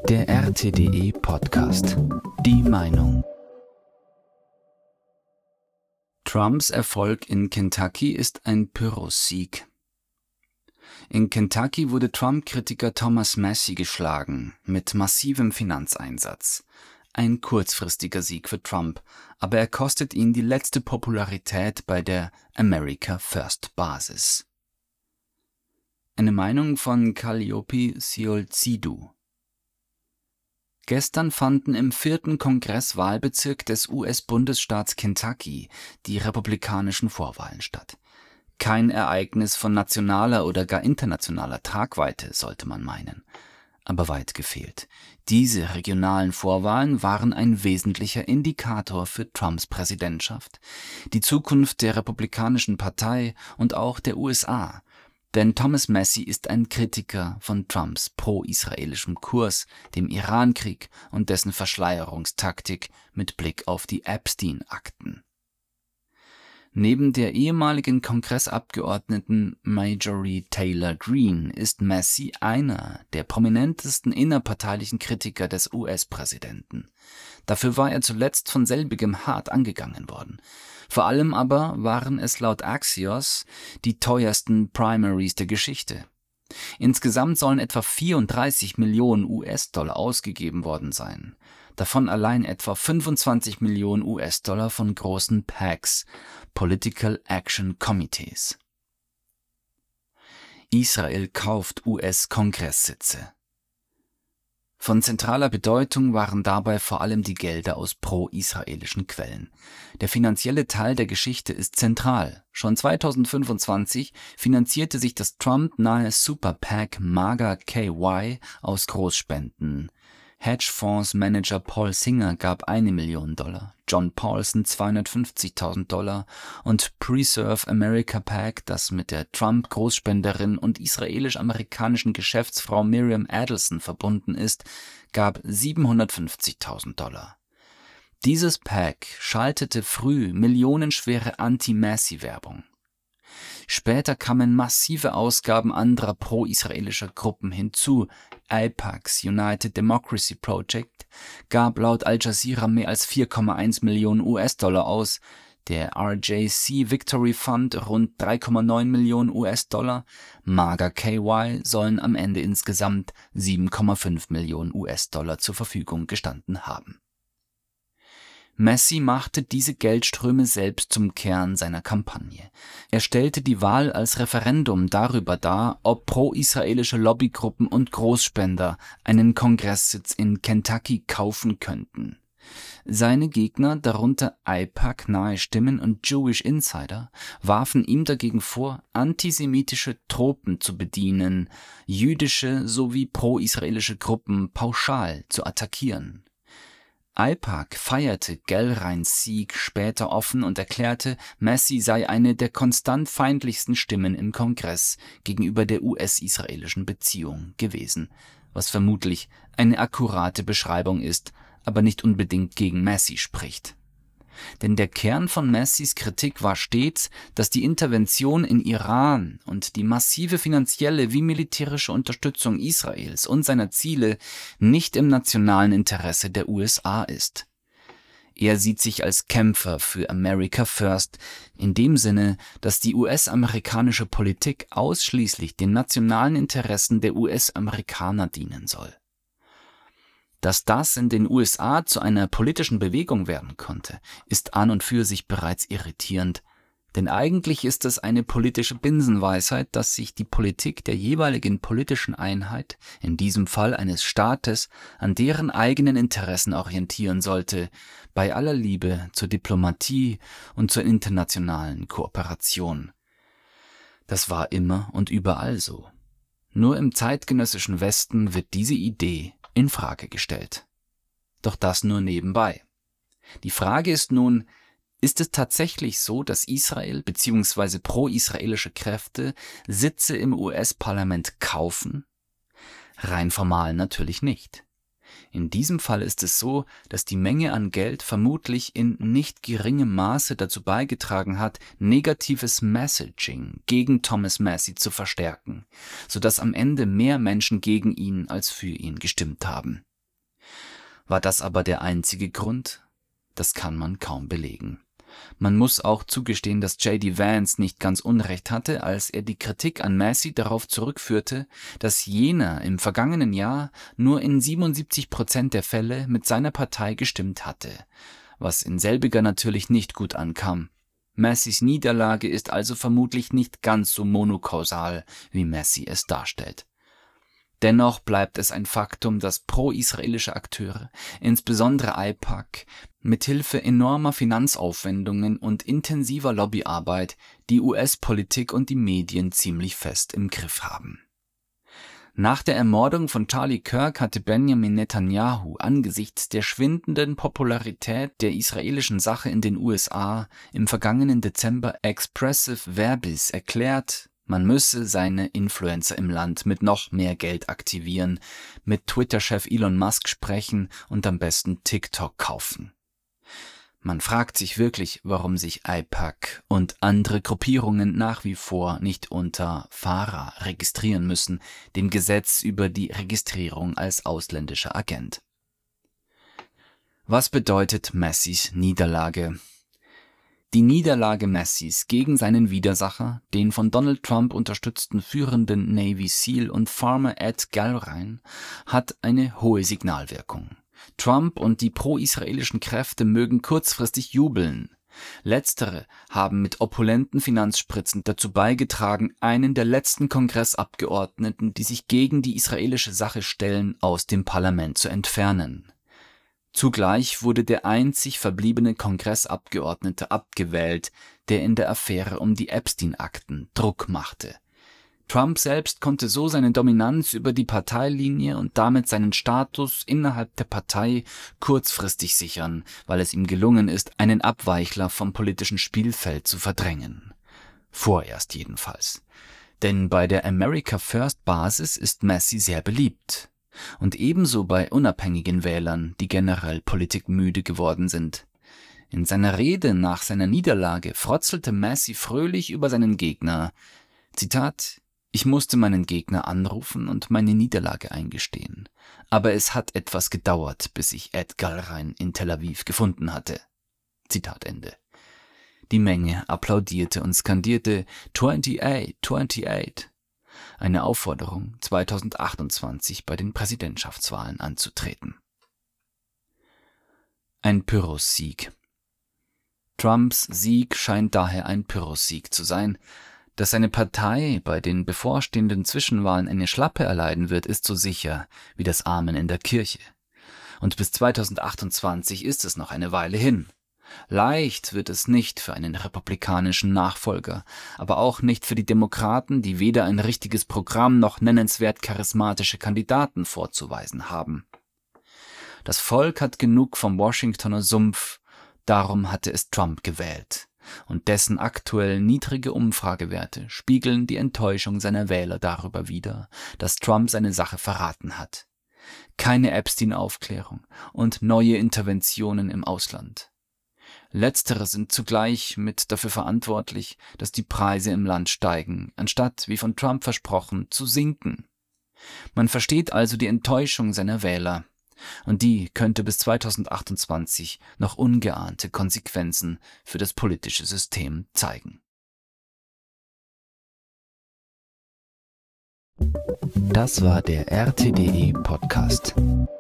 Der RTDE Podcast. Die Meinung. Trumps Erfolg in Kentucky ist ein Pyrrhussieg. In Kentucky wurde Trump-Kritiker Thomas Massie geschlagen, mit massivem Finanzeinsatz. Ein kurzfristiger Sieg für Trump, aber er kostet ihn die letzte Popularität bei der America First Basis. Eine Meinung von Calliope Siolzidou. Gestern fanden im 4. Kongresswahlbezirk des US-Bundesstaats Kentucky die republikanischen Vorwahlen statt. Kein Ereignis von nationaler oder gar internationaler Tragweite, sollte man meinen. Aber weit gefehlt. Diese regionalen Vorwahlen waren ein wesentlicher Indikator für Trumps Präsidentschaft, die Zukunft der Republikanischen Partei und auch der USA. Denn Thomas Massie ist ein Kritiker von Trumps pro-israelischem Kurs, dem Irankrieg und dessen Verschleierungstaktik mit Blick auf die Epstein-Akten. Neben der ehemaligen Kongressabgeordneten Marjorie Taylor Greene ist Massie einer der prominentesten innerparteilichen Kritiker des US-Präsidenten. Dafür war er zuletzt von selbigem hart angegangen worden. Vor allem aber waren es laut Axios die teuersten Primaries der Geschichte. Insgesamt sollen etwa 34 Millionen US-Dollar ausgegeben worden sein. Davon allein etwa 25 Millionen US-Dollar von großen PACs, Political Action Committees. Israel kauft US-Kongresssitze. Von zentraler Bedeutung waren dabei vor allem die Gelder aus pro-israelischen Quellen. Der finanzielle Teil der Geschichte ist zentral. Schon 2025 finanzierte sich das Trump-nahe Super-PAC MAGA KY aus Großspenden. Hedgefondsmanager Paul Singer gab $1 Million, John Paulson $250.000 und Preserve America PAC, das mit der Trump-Großspenderin und israelisch-amerikanischen Geschäftsfrau Miriam Adelson verbunden ist, gab $750.000. Dieses PAC schaltete früh millionenschwere Anti-Massie-Werbung. Später kamen massive Ausgaben anderer pro-israelischer Gruppen hinzu. AIPAC's United Democracy Project gab laut Al Jazeera mehr als 4,1 Millionen US-Dollar aus, der RJC Victory Fund rund 3,9 Millionen US-Dollar, MAGA KY sollen am Ende insgesamt 7,5 Millionen US-Dollar zur Verfügung gestanden haben. Massie machte diese Geldströme selbst zum Kern seiner Kampagne. Er stellte die Wahl als Referendum darüber dar, ob pro-israelische Lobbygruppen und Großspender einen Kongresssitz in Kentucky kaufen könnten. Seine Gegner, darunter AIPAC-nahe Stimmen und Jewish Insider, warfen ihm dagegen vor, antisemitische Tropen zu bedienen, jüdische sowie pro-israelische Gruppen pauschal zu attackieren. AIPAC feierte Gellreins Sieg später offen und erklärte, Massie sei eine der konstant feindlichsten Stimmen im Kongress gegenüber der US-israelischen Beziehung gewesen, was vermutlich eine akkurate Beschreibung ist, aber nicht unbedingt gegen Massie spricht. Denn der Kern von Massies Kritik war stets, dass die Intervention in Iran und die massive finanzielle wie militärische Unterstützung Israels und seiner Ziele nicht im nationalen Interesse der USA ist. Er sieht sich als Kämpfer für America First, in dem Sinne, dass die US-amerikanische Politik ausschließlich den nationalen Interessen der US-Amerikaner dienen soll. Dass das in den USA zu einer politischen Bewegung werden konnte, ist an und für sich bereits irritierend, denn eigentlich ist es eine politische Binsenweisheit, dass sich die Politik der jeweiligen politischen Einheit, in diesem Fall eines Staates, an deren eigenen Interessen orientieren sollte, bei aller Liebe zur Diplomatie und zur internationalen Kooperation. Das war immer und überall so. Nur im zeitgenössischen Westen wird diese Idee in Frage gestellt. Doch das nur nebenbei. Die Frage ist nun, ist es tatsächlich so, dass Israel bzw. pro-israelische Kräfte Sitze im US-Parlament kaufen? Rein formal natürlich nicht. In diesem Fall ist es so, dass die Menge an Geld vermutlich in nicht geringem Maße dazu beigetragen hat, negatives Messaging gegen Thomas Massie zu verstärken, sodass am Ende mehr Menschen gegen ihn als für ihn gestimmt haben. War das aber der einzige Grund? Das kann man kaum belegen. Man muss auch zugestehen, dass J.D. Vance nicht ganz Unrecht hatte, als er die Kritik an Massey darauf zurückführte, dass jener im vergangenen Jahr nur in 77% der Fälle mit seiner Partei gestimmt hatte, was in selbiger natürlich nicht gut ankam. Masseys Niederlage ist also vermutlich nicht ganz so monokausal, wie Massey es darstellt. Dennoch bleibt es ein Faktum, dass pro-israelische Akteure, insbesondere AIPAC, mithilfe enormer Finanzaufwendungen und intensiver Lobbyarbeit die US-Politik und die Medien ziemlich fest im Griff haben. Nach der Ermordung von Charlie Kirk hatte Benjamin Netanyahu angesichts der schwindenden Popularität der israelischen Sache in den USA im vergangenen Dezember expressive verbis erklärt, man müsse seine Influencer im Land mit noch mehr Geld aktivieren, mit Twitter-Chef Elon Musk sprechen und am besten TikTok kaufen. Man fragt sich wirklich, warum sich AIPAC und andere Gruppierungen nach wie vor nicht unter FARA registrieren müssen, dem Gesetz über die Registrierung als ausländischer Agent. Was bedeutet Masseys Niederlage? Die Niederlage Masseys gegen seinen Widersacher, den von Donald Trump unterstützten führenden Navy SEAL und Farmer Ed Galrein, hat eine hohe Signalwirkung. Trump und die pro-israelischen Kräfte mögen kurzfristig jubeln. Letztere haben mit opulenten Finanzspritzen dazu beigetragen, einen der letzten Kongressabgeordneten, die sich gegen die israelische Sache stellen, aus dem Parlament zu entfernen. Zugleich wurde der einzig verbliebene Kongressabgeordnete abgewählt, der in der Affäre um die Epstein-Akten Druck machte. Trump selbst konnte so seine Dominanz über die Parteilinie und damit seinen Status innerhalb der Partei kurzfristig sichern, weil es ihm gelungen ist, einen Abweichler vom politischen Spielfeld zu verdrängen. Vorerst jedenfalls. Denn bei der America First Basis ist Massey sehr beliebt. Und ebenso bei unabhängigen Wählern, die generell politikmüde geworden sind. In seiner Rede nach seiner Niederlage frotzelte Massey fröhlich über seinen Gegner. Zitat: Ich musste meinen Gegner anrufen und meine Niederlage eingestehen. Aber es hat etwas gedauert, bis ich Ed Galrein in Tel Aviv gefunden hatte. Zitat Ende. Die Menge applaudierte und skandierte 28, 28. Eine Aufforderung, 2028 bei den Präsidentschaftswahlen anzutreten. Ein Pyrrhus-Sieg. Trumps Sieg scheint daher ein Pyrrhus-Sieg zu sein. Dass seine Partei bei den bevorstehenden Zwischenwahlen eine Schlappe erleiden wird, ist so sicher wie das Amen in der Kirche. Und bis 2028 ist es noch eine Weile hin. Leicht wird es nicht für einen republikanischen Nachfolger, aber auch nicht für die Demokraten, die weder ein richtiges Programm noch nennenswert charismatische Kandidaten vorzuweisen haben. Das Volk hat genug vom Washingtoner Sumpf, darum hatte es Trump gewählt. Und dessen aktuell niedrige Umfragewerte spiegeln die Enttäuschung seiner Wähler darüber wider, dass Trump seine Sache verraten hat. Keine Epstein-Aufklärung und neue Interventionen im Ausland. Letztere sind zugleich mit dafür verantwortlich, dass die Preise im Land steigen, anstatt, wie von Trump versprochen, zu sinken. Man versteht also die Enttäuschung seiner Wähler. Und die könnte bis 2028 noch ungeahnte Konsequenzen für das politische System zeigen. Das war der RTDE Podcast.